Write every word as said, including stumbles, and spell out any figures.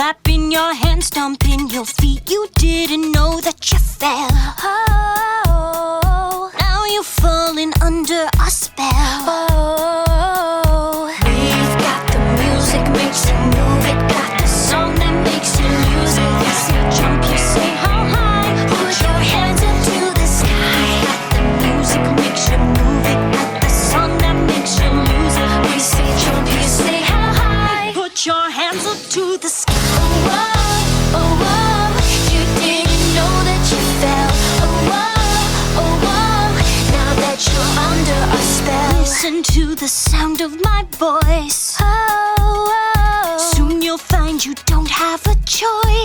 Clapping your hands, stomping your feet. You didn't know that you fell. Oh, now you're falling under a spell. Oh, we've got the music, makes you move it. Got the song that makes you lose it. You say jump, you say how high. Put your hands up to the sky. Got the music, makes you move it. Got the song that makes you lose it. We say jump, you say how high. Put your hands up to the sky. Oh, oh, oh, oh. You didn't know that you fell. Oh, oh, oh, oh. Now that you're under a spell, listen to the sound of my voice. Oh, oh. Soon you'll find you don't have a choice.